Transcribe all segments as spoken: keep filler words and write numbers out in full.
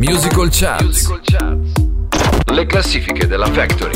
Musical Charts. Le classifiche della Factory.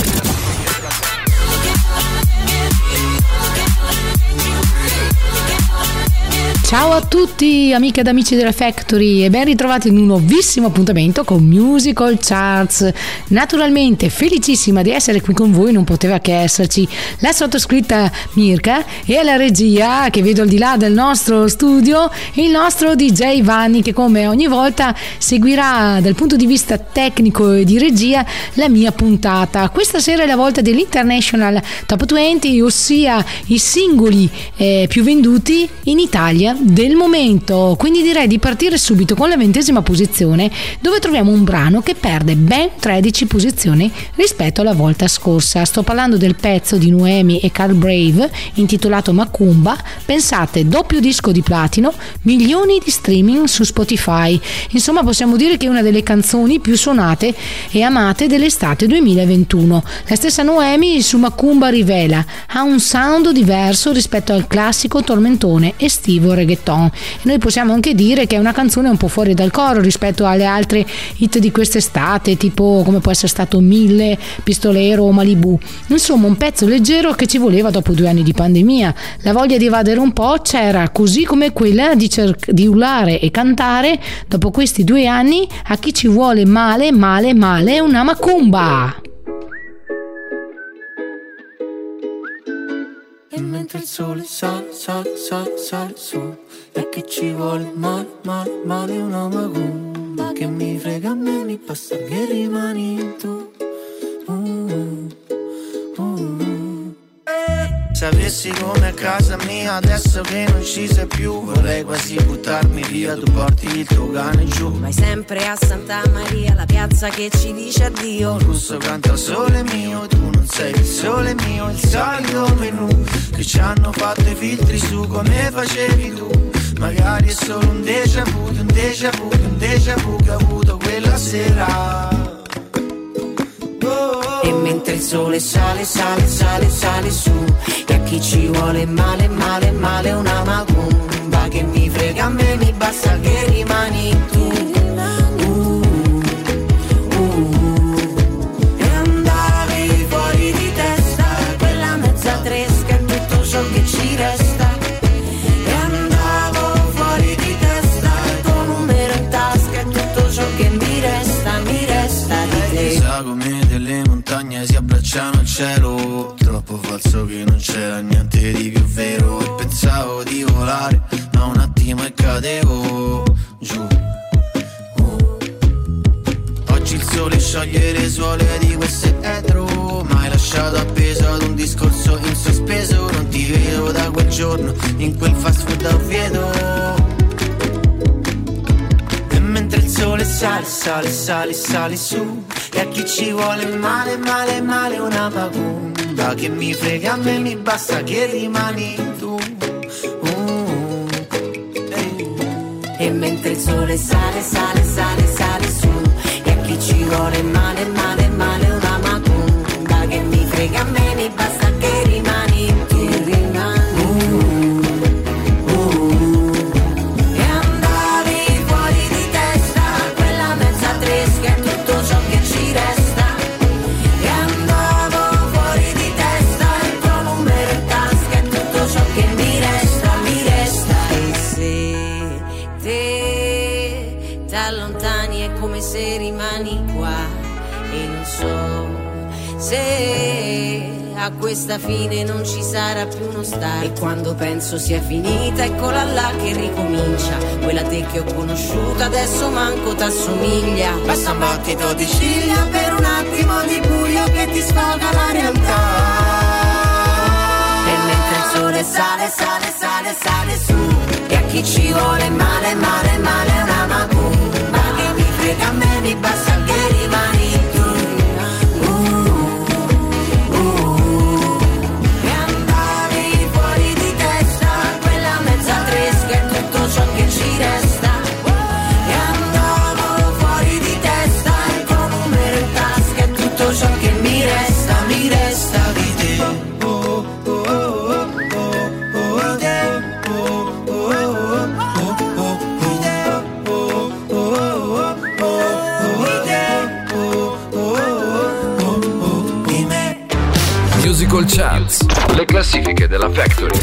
Ciao a tutti amiche ed amici della Factory e ben ritrovati in un nuovissimo appuntamento con Musical Charts. Naturalmente felicissima di essere qui con voi, non poteva che esserci la sottoscritta Mirka e alla regia, che vedo al di là del nostro studio, il nostro D J Vanni, che come ogni volta seguirà dal punto di vista tecnico e di regia la mia puntata. Questa sera è la volta dell'International Top venti, ossia i singoli eh, più venduti in Italia del momento, quindi direi di partire subito con la ventesima posizione, dove troviamo un brano che perde ben tredici posizioni rispetto alla volta scorsa. Sto parlando del pezzo di Noemi e Carl Brave intitolato Macumba. Pensate, doppio disco di platino, milioni di streaming su Spotify, insomma possiamo dire che è una delle canzoni più suonate e amate dell'estate duemilaventuno. La stessa Noemi su Macumba rivela: ha un sound diverso rispetto al classico tormentone estivo reggaeton. E noi possiamo anche dire che è una canzone un po' fuori dal coro rispetto alle altre hit di quest'estate, tipo come può essere stato Mille, Pistolero o Malibu. Insomma, un pezzo leggero che ci voleva dopo due anni di pandemia. La voglia di evadere un po' c'era, così come quella di, cer- di urlare e cantare dopo questi due anni a chi ci vuole male, male, male una macumba. E mentre il sole sale, sale, sale, sale su, e che ci vuole male, male, male una macumba. Che mi frega a me, mi basta che rimani tu. uh, uh, uh. Sapessi come a casa mia adesso che non ci sei più, vorrei quasi buttarmi via, tu porti il tuo cane giù. Vai sempre a Santa Maria, la piazza che ci dice addio. Il russo canta sole mio, tu non sei il sole mio, il solito menù che ci hanno fatto i filtri su come facevi tu. Magari è solo un déjà vu, un déjà vu, un déjà vu che ho avuto quella sera. Oh, oh. E mentre il sole sale, sale, sale, sale su, e a chi ci vuole male, male, male una macumba. Che mi frega a me, mi basta che rimani tu. Che ci resta, e andavo fuori di testa, il tuo numero in tasca è tutto ciò che mi resta, mi resta di te. Sagome delle montagne si abbracciano al cielo, troppo falso che non c'era niente di più vero. E pensavo di volare, ma un attimo e cadevo giù. uh. Oggi il sole scioglie le suole di queste etro, ma hai lasciato appeso ad un discorso in sospeso. Non ti vedo da quel giorno in quel fast food a Oviedo. E mentre il sole sale, sale, sale, sale su, e a chi ci vuole male, male, male una macumba. Che mi frega a me, mi basta che rimani tu. uh, hey. E mentre il sole sale, sale, sale, sale su, e a chi ci vuole male, male, male una macumba. Che mi frega a me, mi basta che rimani tu. Se rimani qua e non so se a questa fine non ci sarà più uno start. E quando penso sia finita, eccola là che ricomincia. Quella te che ho conosciuto adesso manco t'assomiglia. Basta un battito di ciglia per un attimo di buio che ti sfoga la realtà. E mentre il sole sale, sale, sale, sale su, e a chi ci vuole male, male, male una macumba. Che mi frega a me, mi basta che rimani tu. uh, uh. E andavi fuori di testa, quella mezza tresca è tutto ciò che ci resta. E andavo fuori di testa, il tuo numero in tasca è tutto ciò che mi resta, mi resta di te. Oh, oh, oh, oh, oh, te. Oh, oh, oh, oh, oh, oh, te. Oh, oh, oh, oh, oh. Musical Charts, le classifiche della Factory.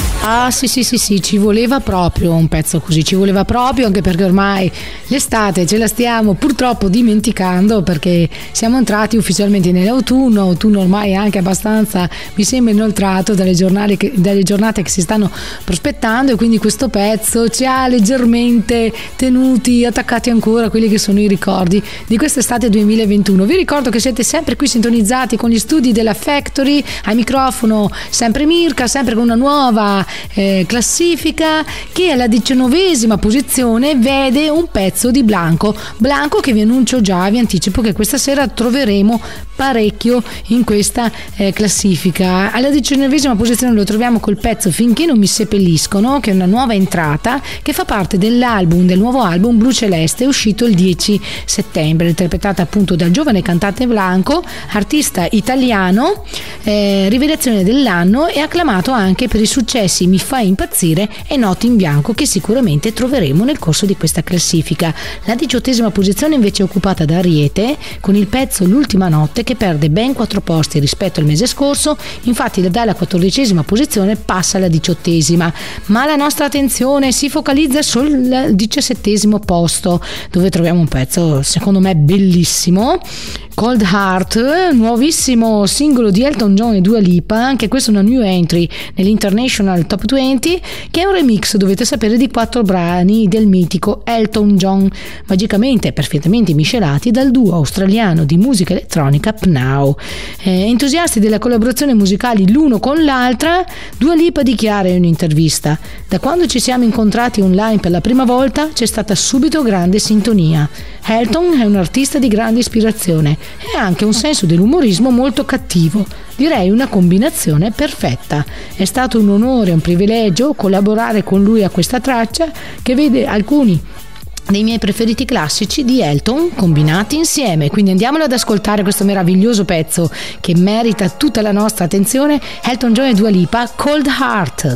Ah sì sì sì sì, ci voleva proprio un pezzo così, ci voleva proprio, anche perché ormai l'estate ce la stiamo purtroppo dimenticando, perché siamo entrati ufficialmente nell'autunno, autunno ormai anche abbastanza, mi sembra, inoltrato dalle giornate che, dalle giornate che si stanno prospettando, e quindi questo pezzo ci ha leggermente tenuti attaccati ancora a quelli che sono i ricordi di quest'estate duemilaventuno. Vi ricordo che siete sempre qui sintonizzati con gli studi della Factory, al microfono sempre Mirka, sempre con una nuova Eh, classifica che alla diciannovesima posizione vede un pezzo di Blanco Blanco che vi annuncio già, vi anticipo che questa sera troveremo parecchio in questa eh, classifica. Alla diciannovesima posizione lo troviamo col pezzo Finché non mi seppelliscono, che è una nuova entrata che fa parte dell'album del nuovo album Blu Celeste, uscito il dieci settembre, interpretata appunto dal giovane cantante Blanco, artista italiano, eh, rivelazione dell'anno, e acclamato anche per i successi Mi fai impazzire e Notti in bianco, che sicuramente troveremo nel corso di questa classifica. La diciottesima posizione invece è occupata da Ariete con il pezzo L'ultima notte, che perde ben quattro posti rispetto al mese scorso, infatti dalla quattordicesima posizione passa alla diciottesima, ma la nostra attenzione si focalizza sul diciassettesimo posto, dove troviamo un pezzo secondo me bellissimo, Cold Heart, nuovissimo singolo di Elton John e Dua Lipa, anche questo è una new entry nell'International Top venti, che è un remix, dovete sapere, di quattro brani del mitico Elton John, magicamente e perfettamente miscelati dal duo australiano di musica elettronica Pnau. Eh, entusiasti della collaborazione musicali l'uno con l'altra, Dua Lipa dichiara in un'intervista: da quando ci siamo incontrati online per la prima volta c'è stata subito grande sintonia. Elton è un artista di grande ispirazione e anche un senso dell'umorismo molto cattivo, direi una combinazione perfetta. È stato un onore e un privilegio collaborare con lui a questa traccia, che vede alcuni dei miei preferiti classici di Elton combinati insieme. Quindi andiamolo ad ascoltare questo meraviglioso pezzo che merita tutta la nostra attenzione, Elton John e Dua Lipa, Cold Heart.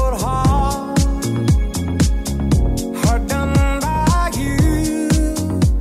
Heart done by you.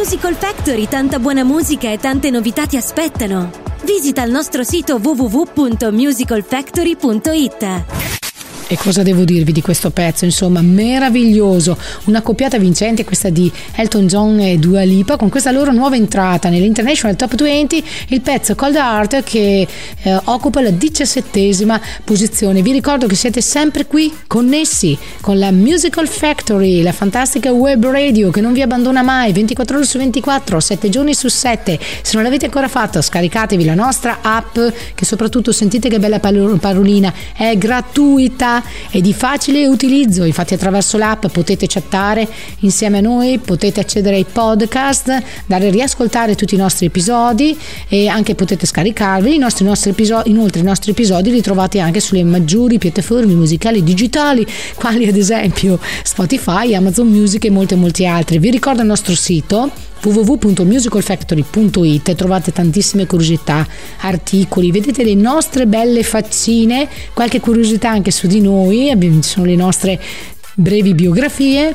Musical Factory, tanta buona musica e tante novità ti aspettano. Visita il nostro sito w w w punto musical factory punto i t. E cosa devo dirvi di questo pezzo? Insomma, meraviglioso, una coppiata vincente questa di Elton John e Dua Lipa, con questa loro nuova entrata nell'International Top venti, il pezzo Cold Heart, che eh, occupa la diciassettesima posizione. Vi ricordo che siete sempre qui connessi con la Musical Factory, la fantastica web radio che non vi abbandona mai, ventiquattro ore su ventiquattro, sette giorni su sette. Se non l'avete ancora fatto, scaricatevi la nostra app, che soprattutto, sentite che bella parolina, è gratuita e di facile utilizzo. Infatti attraverso l'app potete chattare insieme a noi, potete accedere ai podcast, dare a riascoltare tutti i nostri episodi e anche potete scaricarvi i nostri, nostri episodi. Inoltre i nostri episodi li trovate anche sulle maggiori piattaforme musicali digitali, quali ad esempio Spotify, Amazon Music e molte molti altri. Vi ricordo il nostro sito w w w punto musical factory punto i t, trovate tantissime curiosità, articoli, vedete le nostre belle faccine, qualche curiosità anche su di noi, ci sono le nostre brevi biografie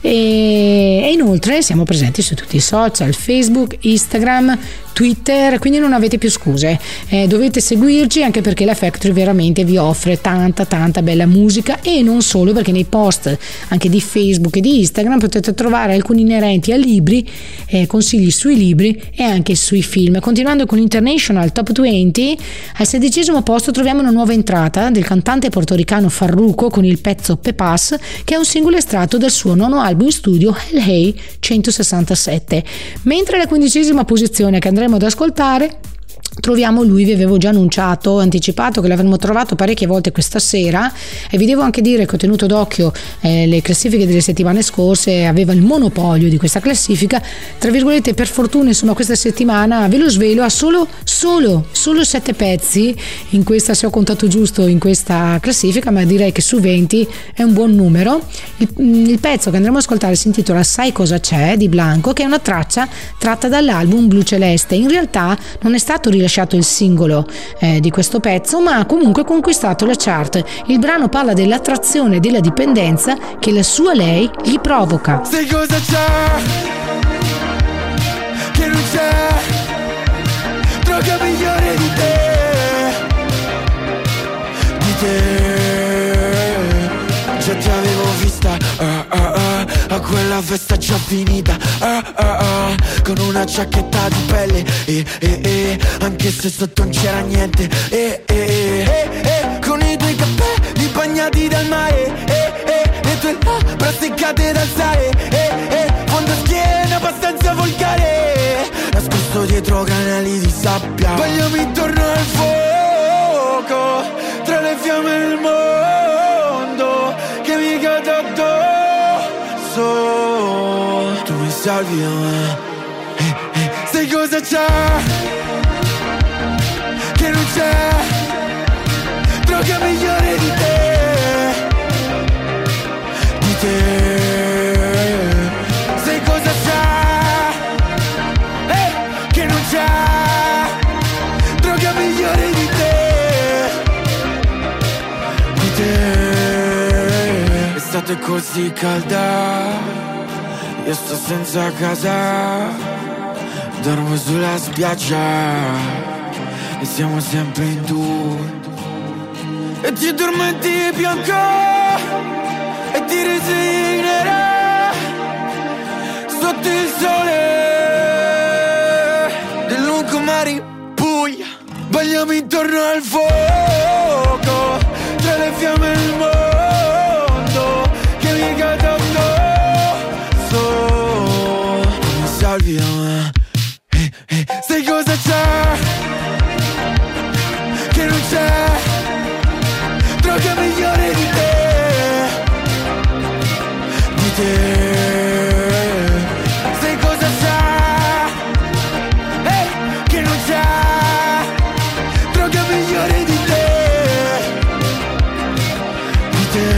e, e inoltre siamo presenti su tutti i social, Facebook, Instagram, Twitter, quindi non avete più scuse, eh, dovete seguirci, anche perché la Factory veramente vi offre tanta tanta bella musica, e non solo, perché nei post anche di Facebook e di Instagram potete trovare alcuni inerenti a libri, eh, consigli sui libri e anche sui film. Continuando con l'International Top venti, al sedicesimo posto troviamo una nuova entrata del cantante portoricano Farruko con il pezzo Pepas, che è un singolo estratto dal suo nono album in studio Hell Hey centosessantasette. Mentre alla quindicesima posizione, che andremo ad ascoltare, troviamo lui, vi avevo già annunciato, anticipato che l'avremmo trovato parecchie volte questa sera, e vi devo anche dire che ho tenuto d'occhio eh, le classifiche delle settimane scorse, aveva il monopolio di questa classifica, tra virgolette. Per fortuna, insomma, questa settimana, ve lo svelo, ha solo solo solo sette pezzi in questa, se ho contato giusto, in questa classifica, ma direi che su venti è un buon numero. Il, il pezzo che andremo ad ascoltare si intitola Sai cosa c'è, di Blanco, che è una traccia tratta dall'album Blu Celeste. In realtà non è stato rilasciato il singolo eh, di questo pezzo, ma ha comunque conquistato la chart. Il brano parla dell'attrazione e della dipendenza che la sua lei gli provoca. Sai cosa c'è? Che non c'è droga migliore di te, di te. Già ti avevo vista uh, uh, uh, a quella festa già finita uh, uh, uh, con una giacchetta di pelle e, e, e, anche se sotto non c'era niente e, e, e, e, con i tuoi capelli bagnati dal mare e, e, le tue labbra seccate dal sale e, e, fondo schiena abbastanza volgare, nascosto dietro canali di sabbia. Bagliami intorno al fuoco, tra le fiamme del mondo che mi cade addosso, tu mi salvi a me. Eh, eh, sai cosa c'è? Che non c'è droga migliore di te, di te. Sai cosa c'è? Eh, che non c'è droga migliore di te, di te. L'estate è così calda, io sto senza casa, dormo sulla spiaggia e siamo sempre in due, e ti addormenti bianco e ti resignerai sotto il sole del lungomare Puglia. Bagliami intorno al fuoco, tra le fiamme del mondo che mi cade addosso, mi salvi a me. Eh, eh, sai cosa c'è? Che non c'è droga migliore di te, di te. Sai cosa c'è? Eh, che non c'è droga migliore di te, di te.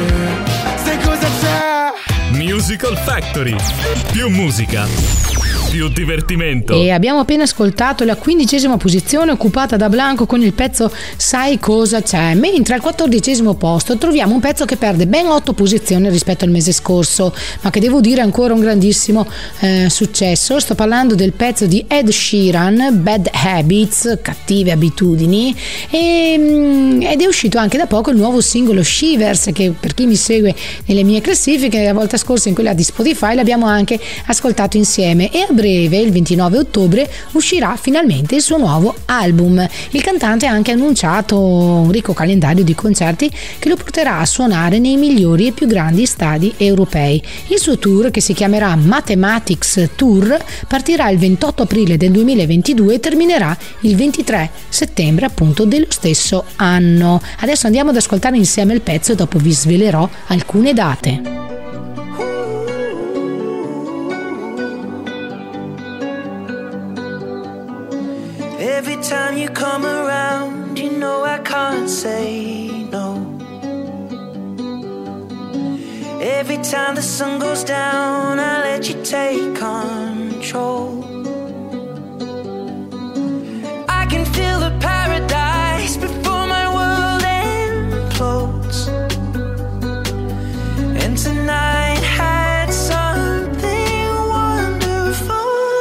Sai cosa c'è? Musical Factory. Più musica, più divertimento. E abbiamo appena ascoltato la quindicesima posizione occupata da Blanco con il pezzo Sai cosa c'è, mentre al quattordicesimo posto troviamo un pezzo che perde ben otto posizioni rispetto al mese scorso, ma che devo dire è ancora un grandissimo eh, successo. Sto parlando del pezzo di Ed Sheeran, Bad Habits, cattive abitudini, e, mm, ed è uscito anche da poco il nuovo singolo Shivers, che per chi mi segue nelle mie classifiche la volta scorsa in quella di Spotify l'abbiamo anche ascoltato insieme, e a breve, il ventinove ottobre, uscirà finalmente il suo nuovo album. Il cantante ha anche annunciato un ricco calendario di concerti che lo porterà a suonare nei migliori e più grandi stadi europei. Il suo tour, che si chiamerà Mathematics Tour, partirà il ventotto aprile del duemilaventidue e terminerà il ventitré settembre appunto dello stesso anno. Adesso andiamo ad ascoltare insieme il pezzo e dopo vi svelerò alcune date. Every time you come around, you know I can't say no. Every time the sun goes down, I let you take control. I can feel the paradise before my world implodes. And tonight had something wonderful.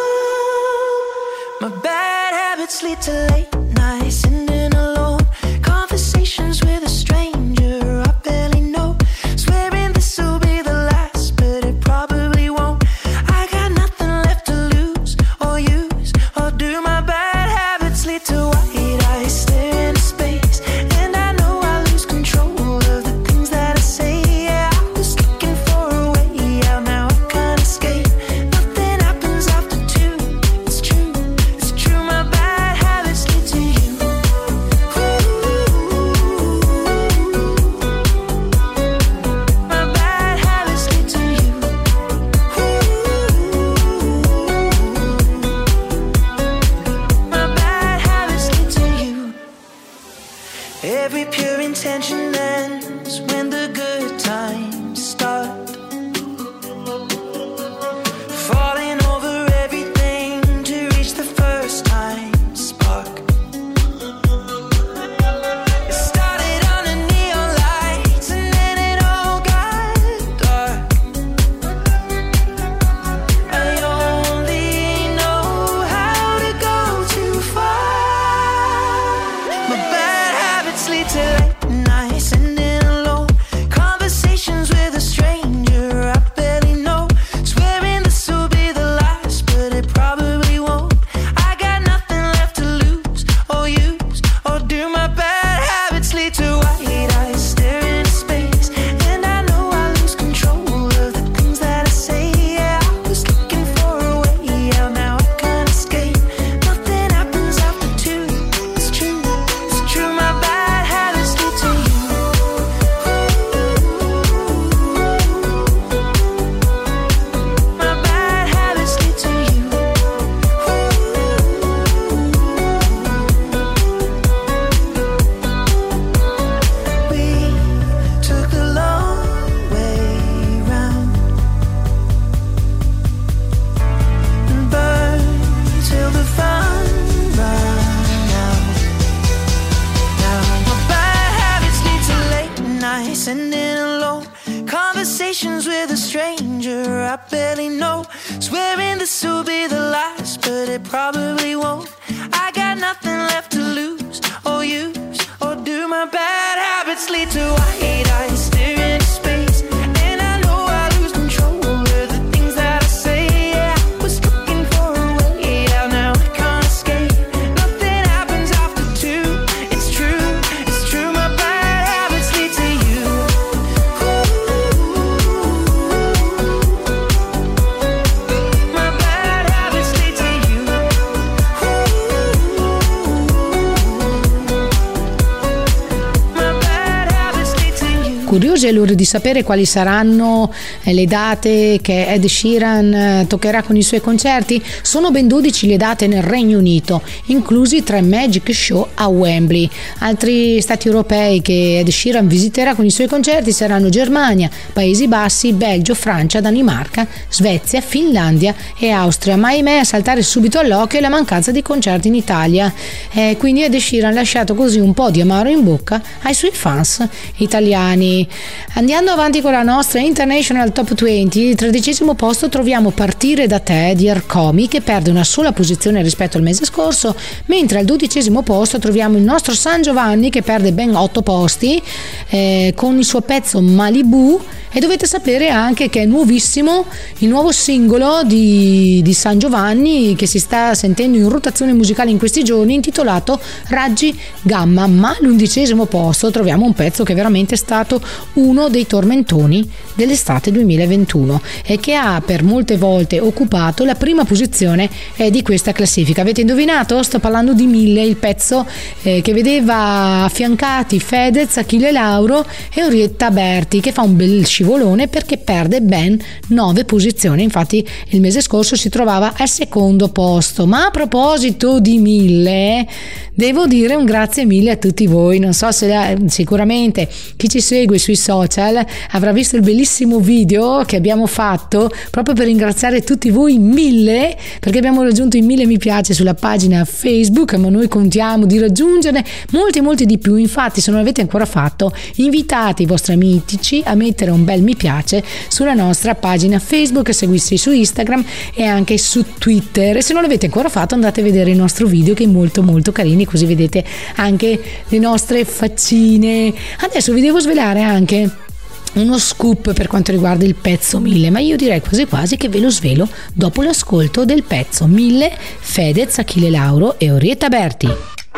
My bad habits lead to late nights, sitting alone, conversations with a stranger I barely know, swearing this will be the last, but it probably won't. I got nothing left to lose or use or do. My bad habits lead to white eyes staring into space, and I know I lose control of the things that I say. Yeah, I was looking for a way out, now I can't escape. Nothing happens after two. It's true, it's true. My bad habits lead to you. My bad habits lead to you. My bad habits lead to you. Every pure intention ends when the good times start. Falling over everything to reach the first time spark. It started under neon lights and then it all got dark. I only know how to go too far. My bad habits lead to late nights, sitting alone, conversations with a stranger I barely know, swearing this will be the last, but it probably won't. I got nothing left to lose or use or do. My bad habits lead to white eyes staring into space, and I know I lose control of the things that I say. Yeah, I was looking for a way out, now I can't escape. Nothing happens after two. It's true, it's true. My bad habits lead to you. My bad habits lead to you. We took the long way round and burned till the fun ran out. Now my bad habits lead to late nights, sitting alone, conversations with a stranger I barely know, swearing this will be the last, but it probably won't. I got nothing left to lose or use or do. My bad habits lead to white eyes staring into space, and I know I lose control of the things that I say. Yeah, I was looking for a way out, now I can't escape. Nothing happens after two. It's true, it's true. My bad habits lead to you. My bad habits lead to you. curiosi allora di sapere quali saranno le date che Ed Sheeran toccherà con i suoi concerti? Sono ben dodici le date nel Regno Unito, inclusi tre Magic Show a Wembley. Altri stati europei che Ed Sheeran visiterà con i suoi concerti saranno Germania, Paesi Bassi, Belgio, Francia, Danimarca, Svezia, Finlandia e Austria. Ma ahimè, a saltare subito all'occhio è la mancanza di concerti in Italia. Eh, quindi Ed Sheeran ha lasciato così un po' di amaro in bocca ai suoi fans italiani. Andiamo avanti con la nostra International Top venti. Al tredicesimo posto troviamo Partire da te di Ercomi, che perde una sola posizione rispetto al mese scorso, mentre al dodicesimo posto troviamo il nostro San Giovanni, che perde ben otto posti eh, con il suo pezzo Malibu. E dovete sapere anche che è nuovissimo il nuovo singolo di, di San Giovanni, che si sta sentendo in rotazione musicale in questi giorni, intitolato Raggi Gamma. Ma all'undicesimo posto troviamo un pezzo che è veramente stato uno dei tormentoni dell'estate duemilaventuno e che ha per molte volte occupato la prima posizione eh, di questa classifica. Avete indovinato? Sto parlando di Mille, il pezzo eh, che vedeva affiancati Fedez, Achille Lauro e Orietta Berti, che fa un bel scivolone perché perde ben nove posizioni. Infatti il mese scorso si trovava al secondo posto. Ma a proposito di Mille, devo dire un grazie mille a tutti voi. Non so se la, sicuramente chi ci segue sui social avrà visto il bellissimo video che abbiamo fatto proprio per ringraziare tutti voi Mille, perché abbiamo raggiunto i mille mi piace sulla pagina Facebook, ma noi contiamo di raggiungerne molti molti di più. Infatti, se non l'avete ancora fatto, invitate i vostri amici a mettere un bel mi piace sulla nostra pagina Facebook, seguirci su Instagram e anche su Twitter. E se non l'avete ancora fatto, andate a vedere il nostro video, che è molto molto carini, così vedete anche le nostre faccine. Adesso vi devo svelare anche uno scoop per quanto riguarda il pezzo Mille, ma io direi quasi quasi che ve lo svelo dopo l'ascolto del pezzo Mille, Fedez, Achille Lauro e Orietta Berti.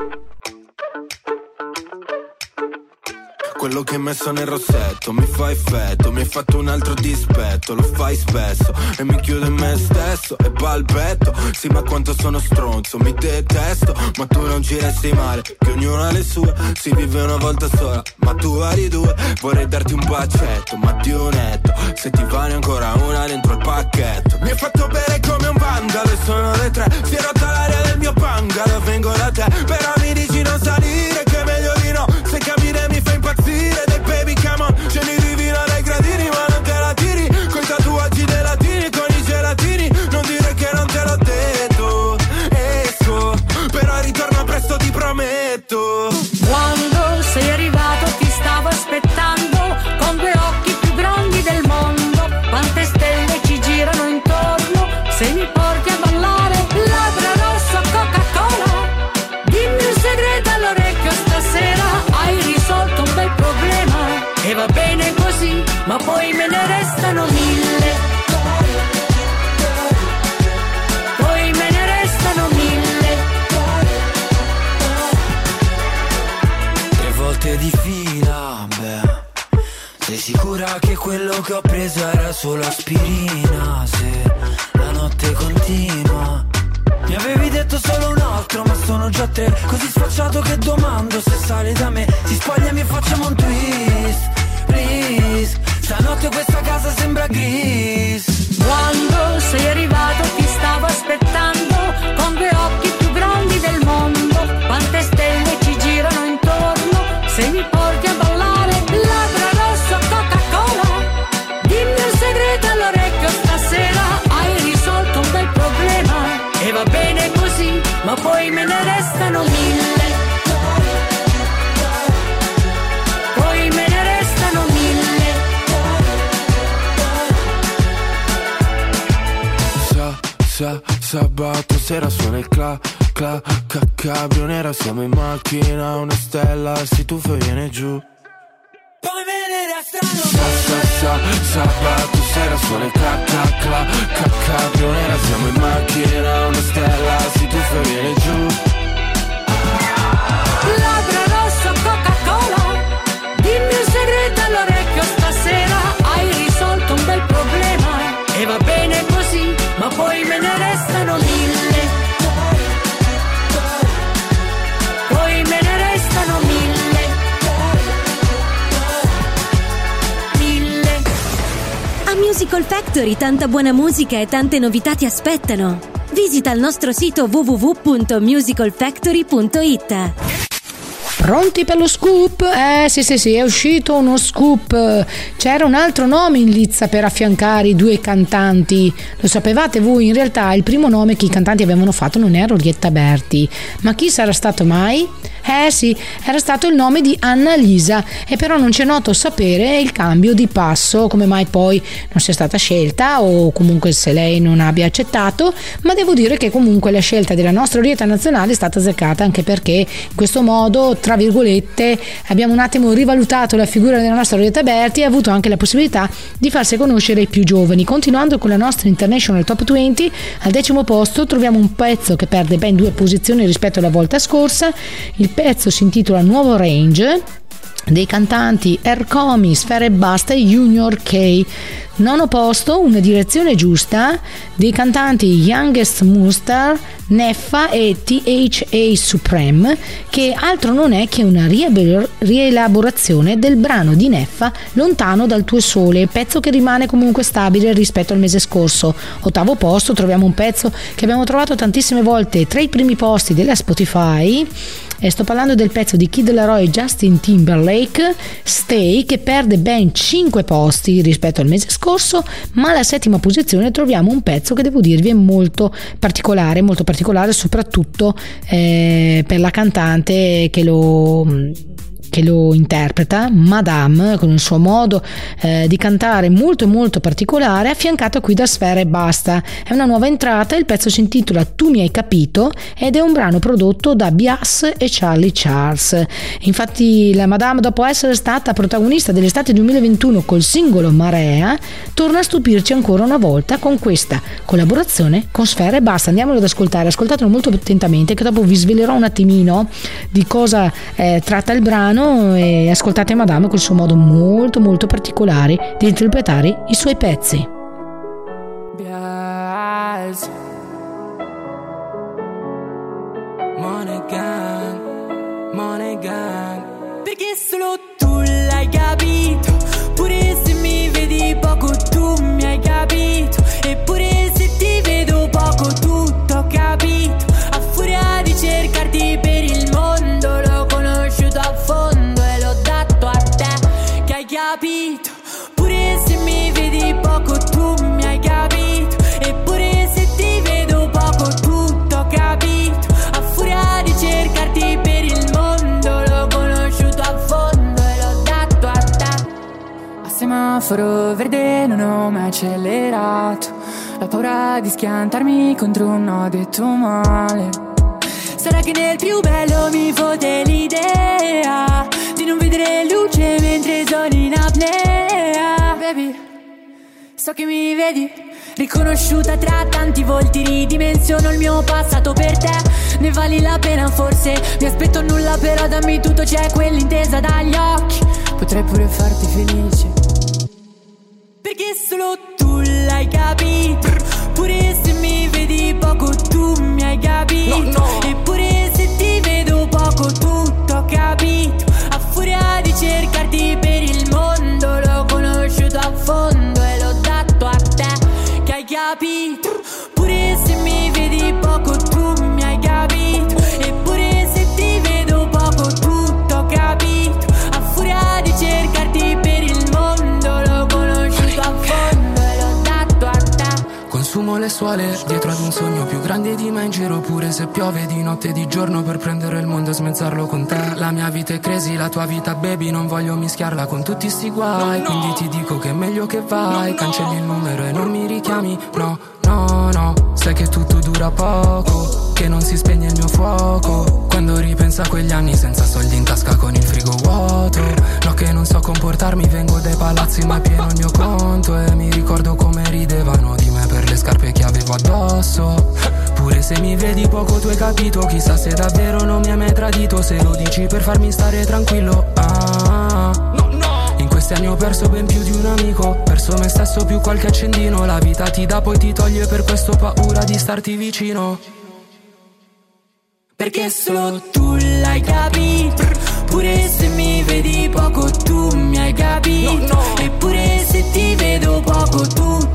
Quello che hai messo nel rossetto mi fa effetto, mi hai fatto un altro dispetto, lo fai spesso e mi chiudo in me stesso e balbetto. Sì, ma quanto sono stronzo, mi detesto, ma tu non ci resti male, che ognuno ha le sue, si vive una volta sola, ma tu vari due. Vorrei darti un bacetto, ma di un netto, se ti va ne ancora una dentro il pacchetto. Mi hai fatto bere come un vandalo e sono le tre, si è rotta l'aria del mio bungalow, vengo da te, però mi dici non salire, che è meglio di no, se cammini mi fai impazzire. Dei baby come on, ce ne divina dai gradini, ma non te la tiri, coi tatuaggi dei latini, con i gelatini, non dire che non te l'ho detto, esco, però ritorno presto ti prometto. Quando sei arrivato ti stavo aspettando, con due occhi più grandi del mondo, quante stelle ci girano intorno, se mi porti a ballare, labbra rosso, Coca-Cola, dimmi un segreto all'orecchio stasera, hai risolto un bel problema e va bene così, ma poi me ne restano mille, poi me ne restano mille. Tre volte di fila, beh, sei sicura che quello che ho preso era solo aspirina? Se la notte continua, mi avevi detto solo un altro, ma sono già tre, così sfacciato che domando se sale da me, si spogliami e facciamo un twist, please, stanotte questa casa sembra gris. Quando sei arrivato ti stavo aspettando, con due occhi più grandi del mondo, quante stelle ci girano intorno, se mi porti a ballare, labbra rosso, Coca-Cola, dimmi un segreto all'orecchio stasera, hai risolto un bel problema e va bene così, ma poi me ne restano mille, poi me ne restano mille. Sa, sa, sabato sera suona il cla, cla, ca, cabrio nera, siamo in macchina, una stella si tuffa e viene giù. Poi me ne restano mille. Sa, sa, sa, sabato sera suona il cla, cla, cla, ca, cabrio nera, siamo in macchina, una stella si tuffa e viene giù. Labbra rosso, Coca-Cola, dimmi un segreto all'orecchio stasera, hai risolto un bel problema e va bene così, ma poi me ne restano mille, poi me ne restano mille. Musical Factory, tanta buona musica e tante novità ti aspettano. Visita il nostro sito w w w punto musical factory punto i t. Pronti per lo scoop? Eh sì sì sì, è uscito uno scoop. C'era un altro nome in lizza per affiancare i due cantanti. Lo sapevate voi? In realtà il primo nome che i cantanti avevano fatto non era Orietta Berti, ma chi sarà stato mai? Eh sì, era stato il nome di Annalisa, e però non c'è noto sapere il cambio di passo, come mai poi non sia stata scelta o comunque se lei non abbia accettato, ma devo dire che comunque la scelta della nostra Orietta nazionale è stata azzeccata, anche perché in questo modo, tra virgolette, abbiamo un attimo rivalutato la figura della nostra Orietta Berti e ha avuto anche la possibilità di farsi conoscere ai più giovani. Continuando con la nostra International Top venti, al decimo posto troviamo un pezzo che perde ben due posizioni rispetto alla volta scorsa. Il pezzo si intitola Nuovo Range, dei cantanti Ercomi, Sfera Ebbasta e Junior K. Nono posto, Una direzione giusta, dei cantanti Youngest Mustard, Neffa e T H A Supreme, che altro non è che una rielaborazione del brano di Neffa Lontano dal tuo sole, pezzo che rimane comunque stabile rispetto al mese scorso. Ottavo posto troviamo un pezzo che abbiamo trovato tantissime volte tra i primi posti della Spotify, e sto parlando del pezzo di Kid Laroi e Justin Timberlake, Stay, che perde ben cinque posti rispetto al mese scorso, ma alla settima posizione troviamo un pezzo che devo dirvi è molto particolare, molto particolare soprattutto eh, per la cantante che lo che lo interpreta, Madame, con il suo modo eh, di cantare molto molto particolare, affiancato qui da Sfera Ebbasta. È una nuova entrata, il pezzo si intitola Tu mi hai capito ed è un brano prodotto da Bias e Charlie Charles. Infatti la Madame, dopo essere stata protagonista dell'estate duemilaventuno col singolo Marea, torna a stupirci ancora una volta con questa collaborazione con Sfera Ebbasta. Andiamolo ad ascoltare, ascoltatelo molto attentamente, che dopo vi svelerò un attimino di cosa eh, tratta il brano, e ascoltate Madame col suo modo molto molto particolare di interpretare i suoi pezzi. Bias, Money Gang, Money Gang. Perché solo tu l'hai capito, pure se mi vedi poco tu mi hai capito, eppure se ti vedo poco tutto ho capito. A furia di cercarti per il mondo l'ho conosciuto a fondo e l'ho dato a te, che hai capito. Pure se mi vedi poco tu mi hai capito, eppure se ti vedo poco tutto ho capito. A furia di cercarti per il mondo l'ho conosciuto a fondo e l'ho dato a te. A semaforo verde non ho mai accelerato, la paura di schiantarmi contro un no detto male. Sarà che nel più bello mi fode l'idea di non vedere luce mentre sono in apnea. Baby, so che mi vedi riconosciuta tra tanti volti, ridimensiono il mio passato per te. Ne vali la pena forse, mi aspetto nulla però dammi tutto, c'è quell'intesa dagli occhi, potrei pure farti felice. Perché solo tu l'hai capito, pure se mi vedi poco tu mi hai capito, no, no. Eppure se ti vedo poco tutto ho capito. A furia di cercarti per il mondo l'ho conosciuto a fondo e l'ho dato a te, che hai capito. Pure se mi vedi poco tu mi hai capito, eppure se ti vedo poco tutto ho capito. A furia di cercarti per il mondo l'ho conosciuto a fondo e l'ho dato a te. Consumo le suole dietro ad un sogno più grande di me, in giro pure se piove di notte e di giorno per prendere il mondo e smezzarlo con te. La mia vita è crazy, la tua vita baby, non voglio mischiarla con tutti sti guai, no, no. Quindi ti dico che è meglio che vai, no, no. Cancelli il numero e non mi richiami, no, no, no. Sai che tutto dura poco, che non si spegne il mio fuoco. Quando ripenso a quegli anni senza soldi in tasca con il frigo vuoto, no che non so comportarmi, vengo dai palazzi ma è pieno il mio conto. E mi ricordo come ridevano di me per le scarpe che avevo addosso. Pure se mi vedi poco tu hai capito, chissà se davvero non mi hai mai tradito. Se lo dici per farmi stare tranquillo, ah, no, no. In questi anni ho perso ben più di un amico, perso me stesso più qualche accendino. La vita ti dà poi ti toglie, per questo ho paura di starti vicino. Perché solo tu l'hai capito, pure se mi vedi poco tu mi hai capito, no, no. Eppure se ti vedo poco tu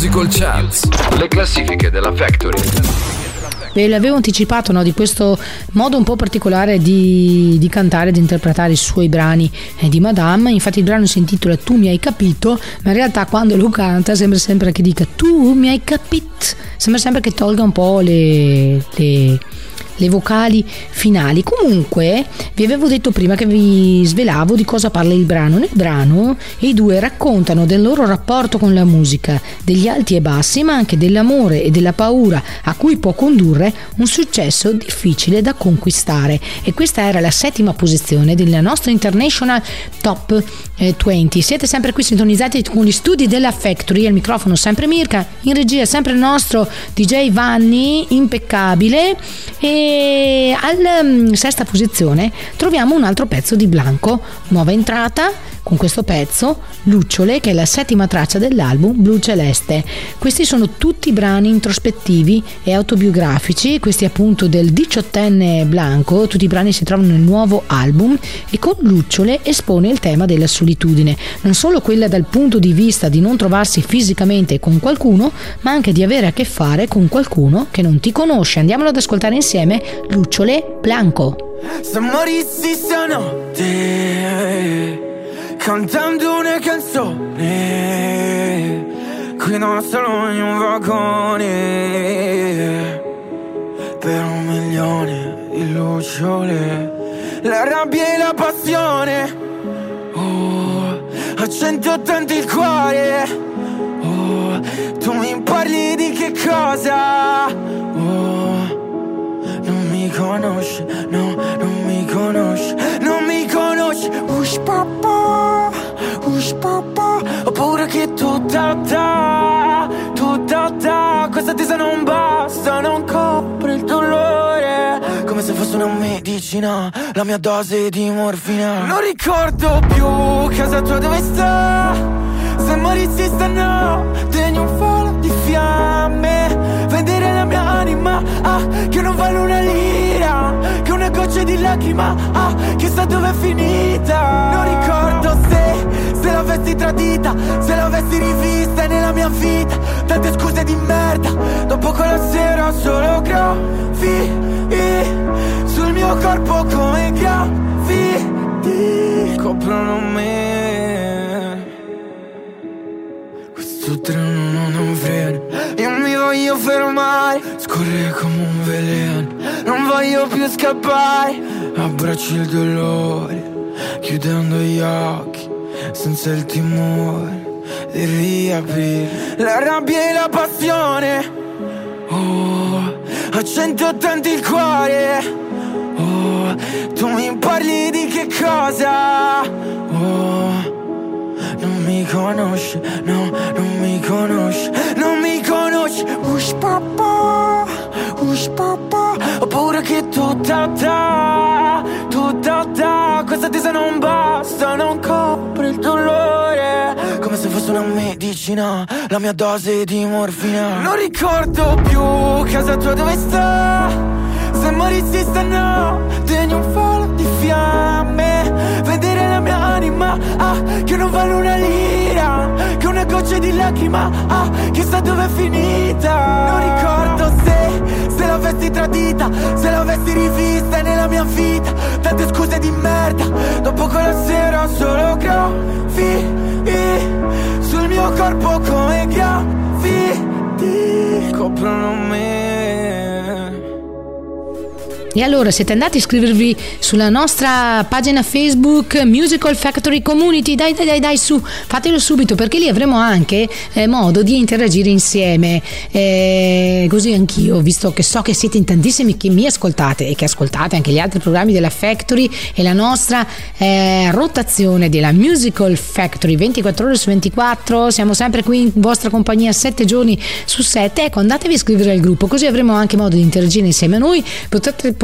Musical Charts, le classifiche della Factory. Ve l'avevo anticipato, no, di questo modo un po' particolare di, di cantare, di interpretare i suoi brani eh, di Madame. Infatti il brano si intitola Tu mi hai capito, ma in realtà quando lo canta sembra sempre che dica tu mi hai capito, sembra sempre che tolga un po' le, le le vocali finali. Comunque vi avevo detto prima che vi svelavo di cosa parla il brano. Nel brano i due raccontano del loro rapporto con la musica, degli alti e bassi, ma anche dell'amore e della paura a cui può condurre un successo difficile da conquistare. E questa era la settima posizione della nostra International Top venti. Siete sempre qui sintonizzati con gli studi della Factory, al microfono sempre Mirka, in regia sempre il nostro D J Vanni, impeccabile. E alla um, sesta posizione troviamo un altro pezzo di Blanco, nuova entrata con questo pezzo, Lucciole, che è la settima traccia dell'album Blu Celeste. Questi sono tutti brani introspettivi e autobiografici, questi appunto del diciottenne Blanco. Tutti i brani si trovano nel nuovo album e con Lucciole espone il tema della solitudine, non solo quella dal punto di vista di non trovarsi fisicamente con qualcuno, ma anche di avere a che fare con qualcuno che non ti conosce. Andiamolo ad ascoltare insieme, Lucciole, Blanco. Se morissi stanotte cantando una canzone, qui non solo in un vagone, per un milione di lucciole, la rabbia e la passione, oh, a centottanta il cuore, oh, tu mi parli di che cosa, oh, non mi conosci, no, non mi conosci, non mi conosci, ush papà, ush papà, oppure che tutta da, tutta da, questa tesa non basta, non copre il dolore, come se fosse una medicina, la mia dose di morfina. Non ricordo più casa tua dove sta, se morissi stanotte in un faro di fiamme, vedere la mia anima, ah, che non vale una lira, che una goccia di lacrima, ah, chissà dove è finita. Non ricordo se, se l'avessi tradita, se l'avessi rivista nella mia vita, tante scuse di merda, dopo quella sera solo graffiti sul mio corpo come graffiti coprono me. Questo treno non frena, io mi voglio fermare, scorre come un veleno, non voglio più scappare, abbraccio il dolore, chiudendo gli occhi, senza il timore di riaprire la rabbia e la passione, oh, a centottanta il cuore, oh, tu mi parli di che cosa, oh, non mi conosci, no, non mi conosci, non mi conosci, ush papà, ush papà, oppure che tutta da, tutta da, questa tesa non basta, non copre il dolore, come se fosse una medicina, la mia dose di morfina. Non ricordo più casa tua dove sta, se morissi stanotte in un faro di fiamme, vedere la mia anima, ah, che non vale una lira, che una goccia di lacrima, ah, chissà dove è finita. Non ricordo se, se l'avessi tradita, se l'avessi rivista nella mia vita, tante scuse di merda, dopo quella sera solo graffiti sul mio corpo come graffiti coprono me. E allora siete andati a iscrivervi sulla nostra pagina Facebook Musical Factory Community, dai dai dai dai su, fatelo subito, perché lì avremo anche eh, modo di interagire insieme, eh, così anch'io, visto che so che siete in tantissimi che mi ascoltate e che ascoltate anche gli altri programmi della Factory e la nostra eh, rotazione della Musical Factory ventiquattro ore su ventiquattro, siamo sempre qui in vostra compagnia sette giorni su sette. Ecco, andatevi a iscrivere al gruppo, così avremo anche modo di interagire insieme a noi, potete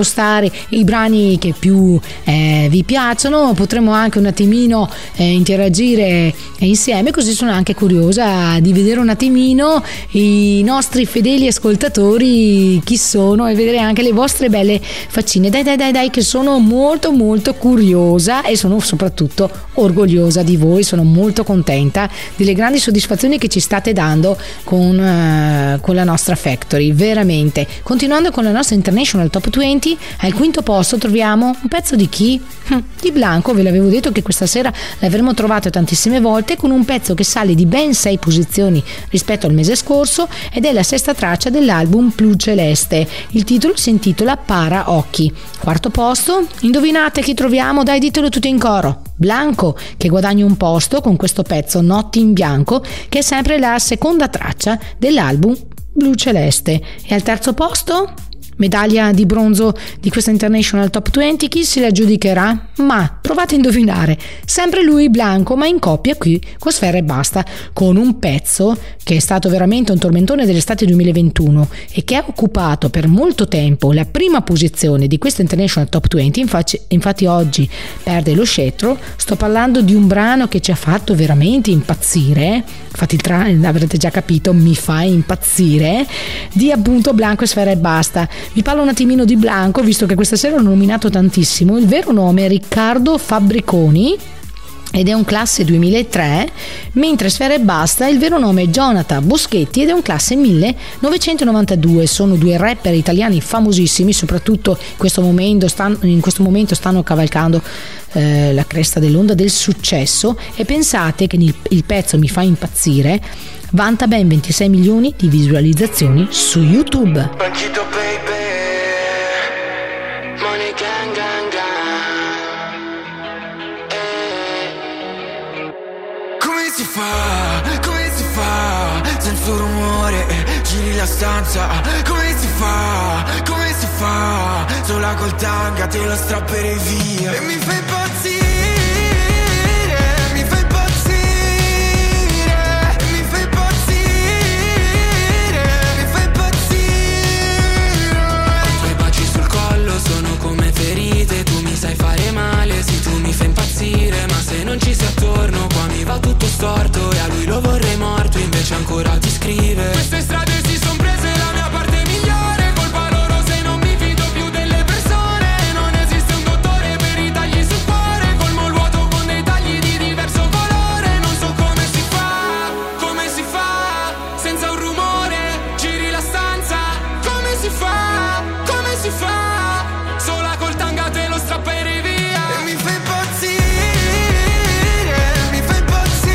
postare i brani che più eh, vi piacciono, potremo anche un attimino eh, interagire insieme, così sono anche curiosa di vedere un attimino i nostri fedeli ascoltatori chi sono e vedere anche le vostre belle faccine. Dai dai dai dai che sono molto molto curiosa e sono soprattutto orgogliosa di voi, sono molto contenta delle grandi soddisfazioni che ci state dando con, uh, con la nostra Factory, veramente. Continuando con la nostra International Top venti, al quinto posto troviamo un pezzo di chi? Di Blanco. Ve l'avevo detto che questa sera l'avremmo trovato tantissime volte, con un pezzo che sale di ben sei posizioni rispetto al mese scorso ed è la sesta traccia dell'album Blu Celeste. Il titolo si intitola Para Occhi. Quarto posto, indovinate chi troviamo? Dai, ditelo tutti in coro. Blanco, che guadagna un posto con questo pezzo Notti in Bianco, che è sempre la seconda traccia dell'album Blu Celeste. E al terzo posto, medaglia di bronzo di questa International Top venti, chi se la giudicherà? Ma provate a indovinare, sempre lui Blanco, ma in coppia qui con Sfera Ebbasta, con un pezzo che è stato veramente un tormentone dell'estate duemilaventuno e che ha occupato per molto tempo la prima posizione di questa International Top venti. Infatti, infatti oggi perde lo scettro. Sto parlando di un brano che ci ha fatto veramente impazzire, infatti il tra- avrete già capito, mi fa impazzire, di appunto Blanco e Sfera Ebbasta. Vi parlo un attimino di Blanco, visto che questa sera l'ho nominato tantissimo. Il vero nome è Riccardo Fabbriconi ed è un classe duemilatré, mentre Sfera Ebbasta il vero nome è Jonathan Boschetti ed è un classe millenovecentonovantadue. Sono due rapper italiani famosissimi, soprattutto in questo momento stanno, in questo momento stanno cavalcando eh, la cresta dell'onda del successo, e pensate che il, il pezzo Mi fa impazzire vanta ben ventisei milioni di visualizzazioni su YouTube. Banchito baby, money gang gang gang. Eh. Come si fa, come si fa, senza rumore, eh, giri la stanza. Come si fa, come si fa, sola col tanga te lo strapperei via. E mi fai impazzire. Sai fare male, sì, tu mi fai impazzire, ma se non ci sei attorno qua mi va tutto storto e a lui lo vorrei morto, invece ancora ti scrive. Queste strade si son prese la mia parte migliore, colpa loro se non mi fido più delle persone. Non esiste un dottore per i tagli sul cuore, colmo il vuoto con dei tagli di diverso colore. Non so come si fa, come si fa, senza un rumore, giri la stanza. Come si fa, come si fa, sola col tanga te lo strapperei via. E mi fai impazzire, mi fai impazzire,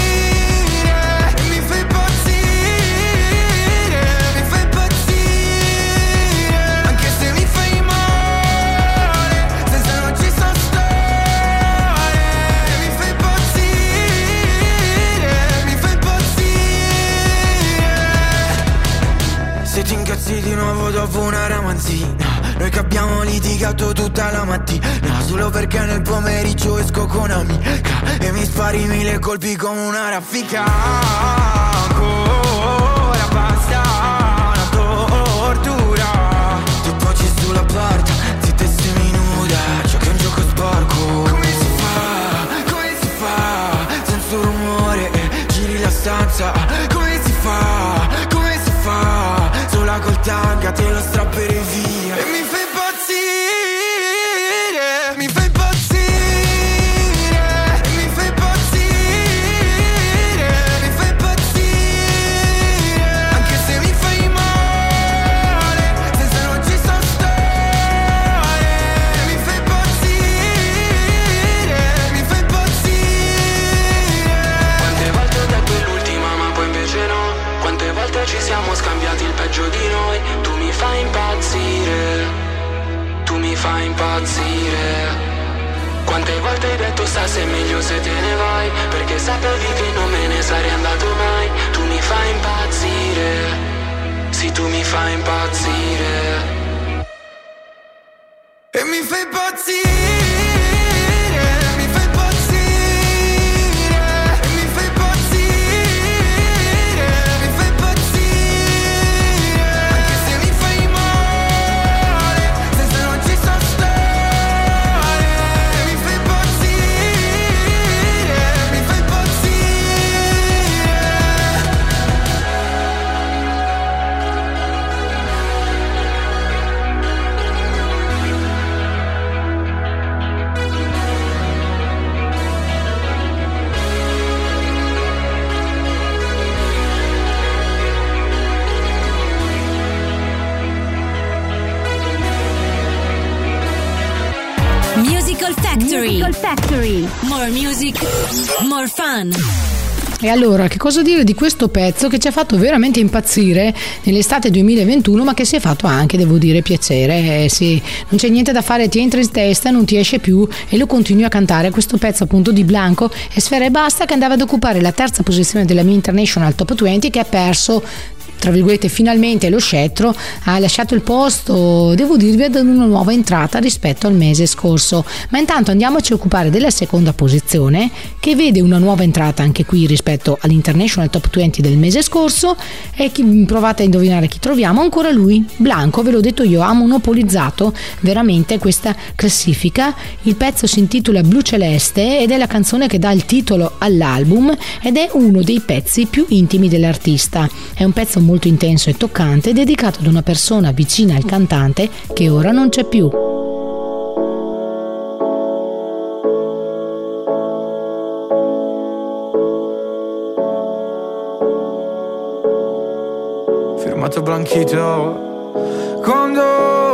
mi fai impazzire, mi fai impazzire. Anche se mi fai male, senza non ci so stare. Mi fai impazzire, mi fai impazzire. Se ti incazzi di nuovo dopo una ramanzina, noi che abbiamo litigato tutta la mattina, solo perché nel pomeriggio esco con amica e mi spari mille colpi come una raffica. Ancora basta una tortura, ti poggi sulla porta, zitta e seminuda, giochi un gioco sporco. Come si fa, come si fa, senza un rumore, giri la stanza. Come si fa, come si fa, sola col tanga te lo strapperei via. E mi fai impazzire, mi fai impazzire, mi fai impazzire, mi fai impazzire. Anche se mi fai male, senza non ci so stare. Mi fai impazzire, mi fai impazzire. Quante volte ho detto è l'ultima ma poi invece no. Quante volte ci siamo scambiati il peggio di noi. Tu mi fai impazzire, tu mi fai impazzire. Quante volte hai detto stasera è meglio se te ne vai, perché sapevi che non me ne sarei andato mai. Tu mi fai impazzire, sì, tu mi fai impazzire. E mi fai impazzire. Senza non Factory. Musical Factory. More music, more fun. E allora, che cosa dire di questo pezzo che ci ha fatto veramente impazzire nell'estate duemilaventuno, ma che si è fatto anche, devo dire, piacere. Eh, sì, non c'è niente da fare, ti entra in testa, non ti esce più e lo continui a cantare. Questo pezzo appunto di Blanco e Sfera Ebbasta, che andava ad occupare la terza posizione della mia International Top venti, che ha perso, tra virgolette, finalmente lo scettro, ha lasciato il posto, devo dirvi, ad una nuova entrata rispetto al mese scorso. Ma intanto andiamoci a occupare della seconda posizione, che vede una nuova entrata anche qui rispetto all'International Top venti del mese scorso. E chi, provate a indovinare chi troviamo. Ancora lui, Blanco, ve l'ho detto io, ha monopolizzato veramente questa classifica. Il pezzo si intitola Blu Celeste ed è la canzone che dà il titolo all'album ed è uno dei pezzi più intimi dell'artista. È un pezzo molto intenso e toccante, dedicato ad una persona vicina al cantante che ora non c'è più. Firmato Blanchito. Quando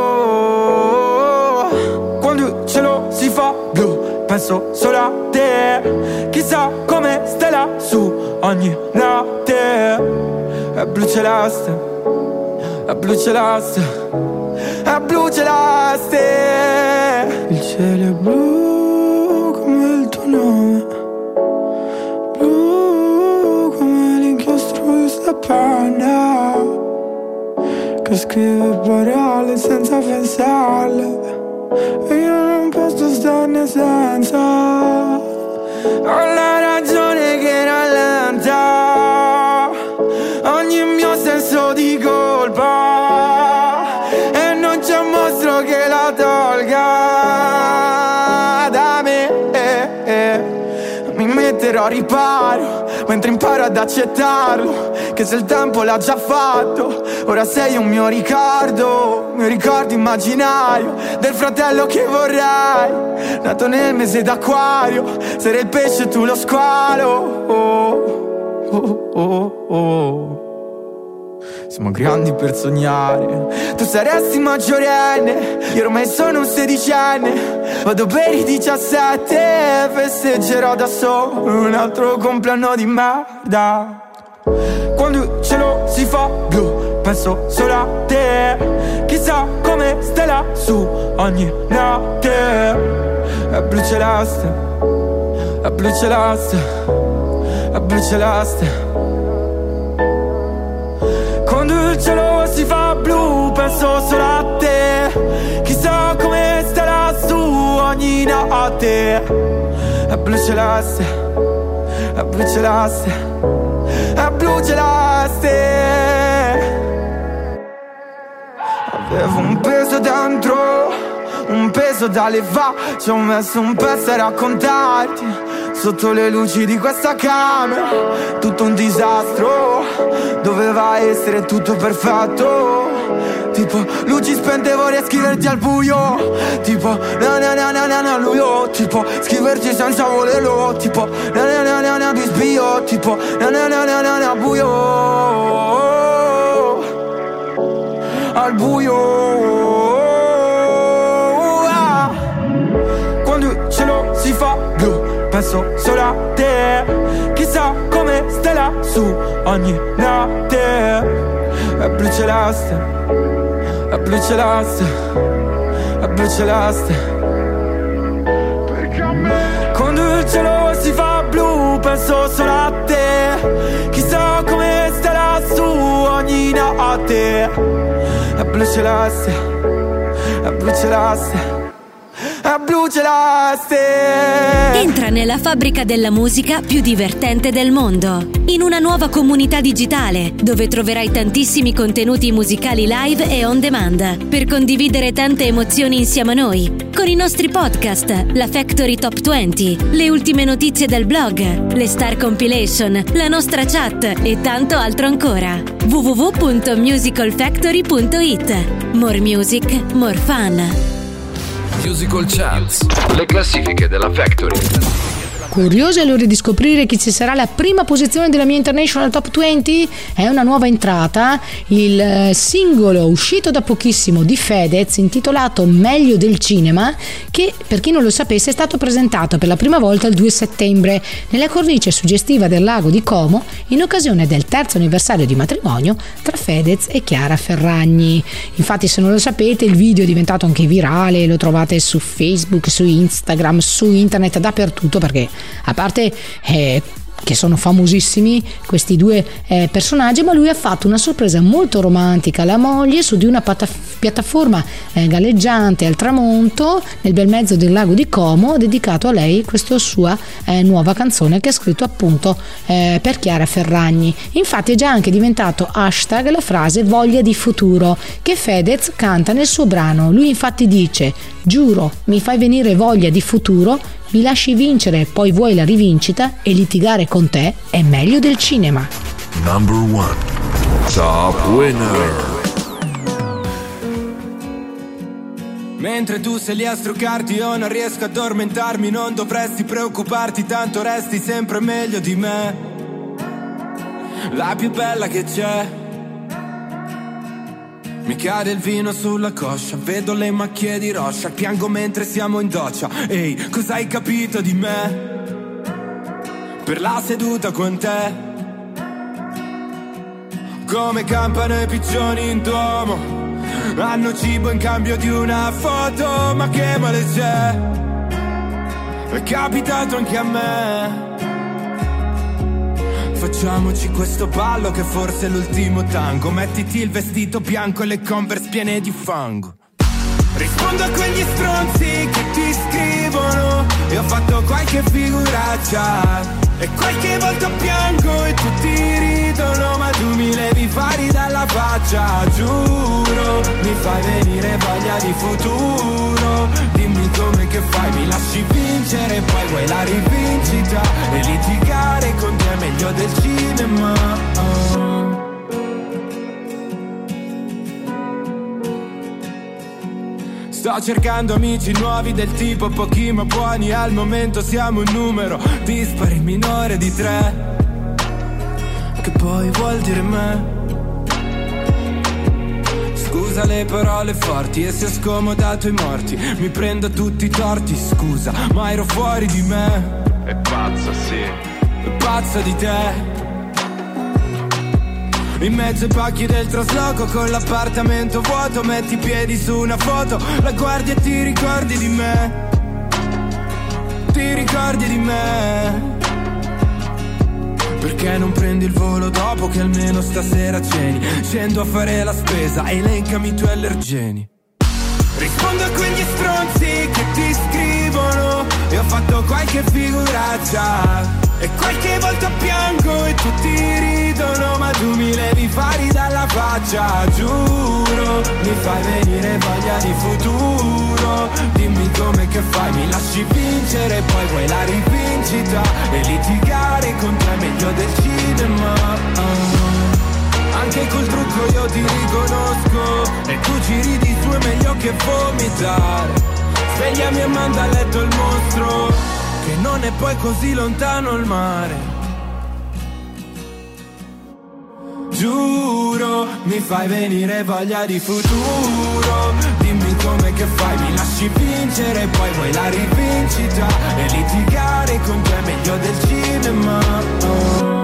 Quando il cielo si fa blu, penso solo a te. Chissà come stai lassù ogni notte. È blu celeste, è blu celeste, è blu celeste. Il cielo è blu come il tuo nome, blu come l'inchiostro di sta penna che scrive parole senza pensarle e io non posso starne senza. Ho la ragione che rallenta ogni mio senso di colpa e non c'è un mostro che la tolga da me. Mi metterò a riparo mentre imparo ad accettarlo, che se il tempo l'ha già fatto, ora sei un mio ricordo, mio ricordo immaginario del fratello che vorrei, nato nel mese d'acquario, sarei il pesce e tu lo squalo. Oh, oh, oh, oh. Siamo grandi per sognare, tu saresti maggiorenne, io ormai sono un sedicenne, vado per i diciassette, festeggerò da solo un altro compleanno di merda. Quando il cielo si fa blu, penso solo a te, chissà come stai lassù ogni notte. È blu celeste, è blu celeste, è blu celeste. Quando il cielo si fa blu penso solo a te, chissà come stai lassù ogni notte. È blu celeste, è blu celeste, è blu celeste. Avevo un peso dentro, un peso da levare, ci ho messo un pezzo a raccontarti. Sotto le luci di questa camera, tutto un disastro, doveva essere tutto perfetto. Tipo, luci spente vorrei scriverti al buio. Tipo, na na na na na na luio. Tipo, scriverti senza volerlo. Tipo, na na na na na bisbio. Tipo, na na na na na na buio. Al buio. Ah. Quando il cielo si fa blu, penso solo a te, chissà come stai lassù ogni notte. È blu celeste, è blu celeste, è blu celeste. Perché a me quando il cielo si fa blu penso solo a te, chissà come stai lassù ogni notte. È blu celeste, è blu celeste, è blu celeste. Entra nella fabbrica della musica più divertente del mondo, in una nuova comunità digitale dove troverai tantissimi contenuti musicali live e on demand per condividere tante emozioni insieme a noi, con i nostri podcast, la Factory Top venti, le ultime notizie del blog, le Star Compilation, la nostra chat e tanto altro ancora. w w w punto musical factory punto i t. More music, more fun. Musical Charts, le classifiche della Factory. Curiosi allora di scoprire chi ci sarà la prima posizione della mia International Top venti? È una nuova entrata, il singolo uscito da pochissimo di Fedez intitolato Meglio del cinema, che per chi non lo sapesse è stato presentato per la prima volta il due settembre nella cornice suggestiva del lago di Como in occasione del terzo anniversario di matrimonio tra Fedez e Chiara Ferragni. Infatti, se non lo sapete, il video è diventato anche virale, lo trovate su Facebook, su Instagram, su internet, dappertutto, perché a parte eh, che sono famosissimi questi due eh, personaggi, ma lui ha fatto una sorpresa molto romantica alla moglie su di una pata- piattaforma eh, galleggiante al tramonto nel bel mezzo del lago di Como, ha dedicato a lei questa sua eh, nuova canzone che ha scritto appunto eh, per Chiara Ferragni. Infatti è già anche diventato hashtag la frase voglia di futuro che Fedez canta nel suo brano. Lui infatti dice: giuro, mi fai venire voglia di futuro, mi lasci vincere, poi vuoi la rivincita e litigare con te è meglio del cinema. Number one. Top winner. Mentre tu sei lì a struccarti io non riesco a addormentarmi. Non dovresti preoccuparti, tanto resti sempre meglio di me. La più bella che c'è. Mi cade il vino sulla coscia, vedo le macchie di roccia, piango mentre siamo in doccia. Ehi, cosa hai capito di me? Per la seduta con te. Come campano i piccioni in duomo, hanno cibo in cambio di una foto. Ma che male c'è? È capitato anche a me. Facciamoci questo ballo che forse è l'ultimo tango. Mettiti il vestito bianco e le Converse piene di fango. Rispondo a quegli stronzi che ti scrivono e ho fatto qualche figuraccia e qualche volta piango e tutti ridono, ma tu mi levi fari dalla faccia. Giuro, mi fai venire voglia di futuro. Dimmi come che fai, mi lasci vincere, poi vuoi la rivincita e litigare con te è meglio del cinema. Oh. Sto cercando amici nuovi del tipo pochi ma buoni. Al momento siamo un numero dispari minore di tre, che poi vuol dire me. Scusa le parole forti e se ho scomodato i morti. Mi prendo tutti i torti, scusa, ma ero fuori di me. È pazza, sì. È pazza di te. In mezzo ai pacchi del trasloco con l'appartamento vuoto, metti i piedi su una foto, la guardi e ti ricordi di me. Ti ricordi di me. Perché non prendi il volo dopo che almeno stasera ceni? Scendo a fare la spesa, elencami i tuoi allergeni. Rispondo a quegli stronzi che ti scrivono e ho fatto qualche figuraccia e qualche volta piango e tutti ridono, ma tu mi levi fari dalla faccia. Giuro, mi fai venire voglia di futuro. Dimmi come che fai, mi lasci vincere, poi vuoi la rivincita e litigare con te è meglio del cinema. Oh. Anche col trucco io ti riconosco e tu ci ridi su è meglio che vomitare. Svegliami e manda a letto il mostro, che non è poi così lontano il mare. Giuro, mi fai venire voglia di futuro. Dimmi come che fai, mi lasci vincere, poi vuoi la rivincita e litigare con te è meglio del cinema. Oh.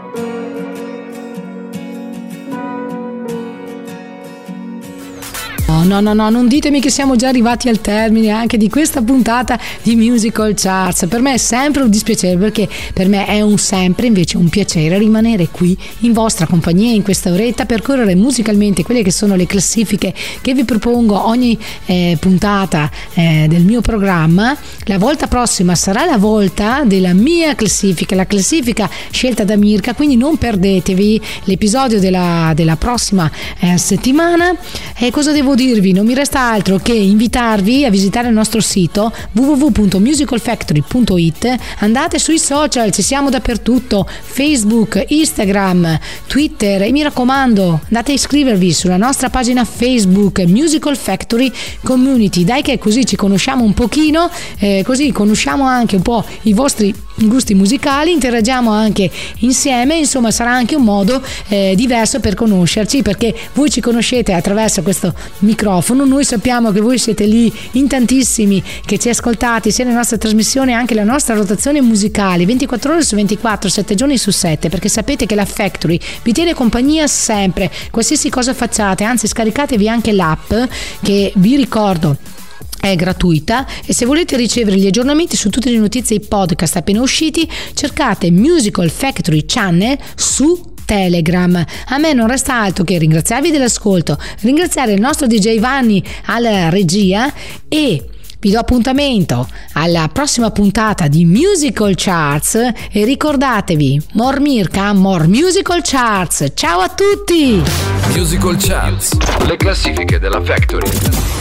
No, no, no, non ditemi che siamo già arrivati al termine anche di questa puntata di Musical Charts. Per me è sempre un dispiacere, perché per me è un sempre invece un piacere rimanere qui in vostra compagnia in questa oretta, percorrere musicalmente quelle che sono le classifiche che vi propongo ogni eh, puntata eh, del mio programma. La volta prossima sarà la volta della mia classifica, la classifica scelta da Mirka, quindi non perdetevi l'episodio della, della prossima eh, settimana. E cosa devo dire? Non mi resta altro che invitarvi a visitare il nostro sito w w w punto musical factory punto i t. Andate sui social, ci siamo dappertutto, Facebook, Instagram, Twitter, e mi raccomando andate a iscrivervi sulla nostra pagina Facebook Musical Factory Community. Dai che così ci conosciamo un pochino, eh, così conosciamo anche un po' i vostri gusti musicali, interagiamo anche insieme, insomma sarà anche un modo eh, diverso per conoscerci, perché voi ci conoscete attraverso questo microfono, noi sappiamo che voi siete lì in tantissimi che ci ascoltate sia nella nostra trasmissione anche la nostra rotazione musicale ventiquattro ore su ventiquattro, sette giorni su sette, perché sapete che la Factory vi tiene compagnia sempre, qualsiasi cosa facciate, anzi scaricatevi anche l'app che vi ricordo è gratuita, e se volete ricevere gli aggiornamenti su tutte le notizie e i podcast appena usciti cercate Musical Factory Channel su Telegram. A me non resta altro che ringraziarvi dell'ascolto, ringraziare il nostro D J Vanni alla regia e vi do appuntamento alla prossima puntata di Musical Charts e ricordatevi, more Mirka, more Musical Charts. Ciao a tutti! Musical Charts, le classifiche della Factory.